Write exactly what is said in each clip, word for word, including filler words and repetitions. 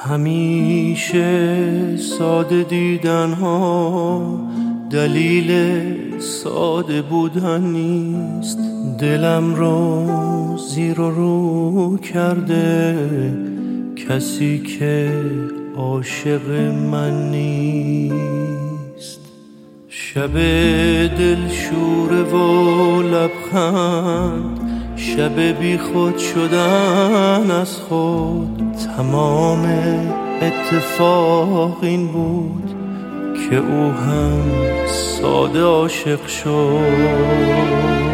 همیشه ساده دیدن ها دلیل ساده بودن نیست. دلم رو زیر و رو کرده کسی که عاشق من نیست. شب دلشوره و لبخند، شب بی خود شدن از خود. تمام اتفاق این بود که او هم ساده عاشق شد.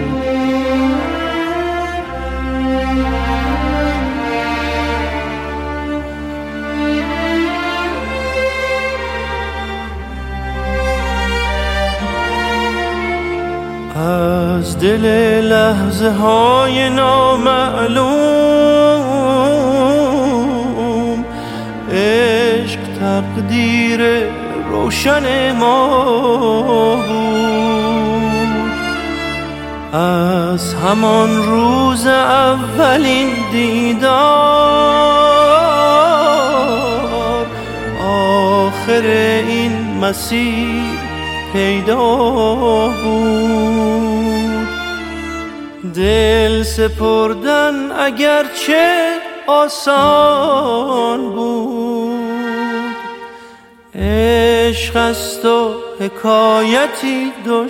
از دل لحظه های نامعلوم عشق تقدیر روشن ما بود. از همان روز اولین دیدار آخر این مسیر پیدا بود. دل سپردن اگرچه آسان بود، عشق است و حکایتی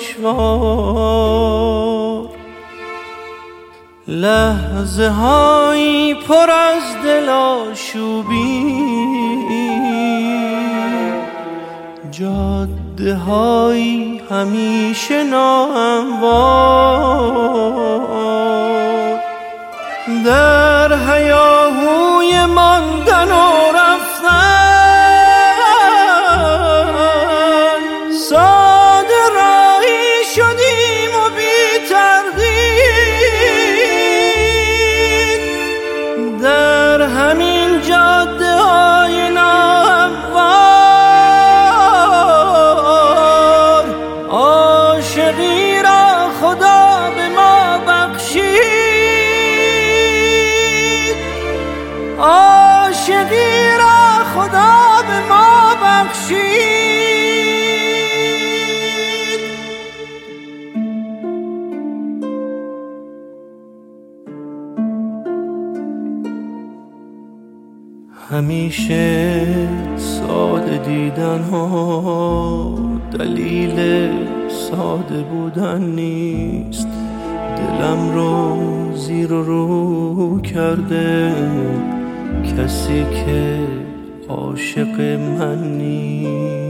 دشوار. لحظه هایی پر از دل آشوبی، جاده هایی همیشه ناهموار. در هیاهوی ماندن و رفتن ساده راهی شدیم و بی تردید. در همین جاده های ناهموار عاشقی را خدا به ما بخشید. عاشقی را خدا به ما بخشید. همیشه ساده دیدن ها دلیل ساده بودن نیست. دلم رو زیر و رو کرده کسی که عاشق من نیست.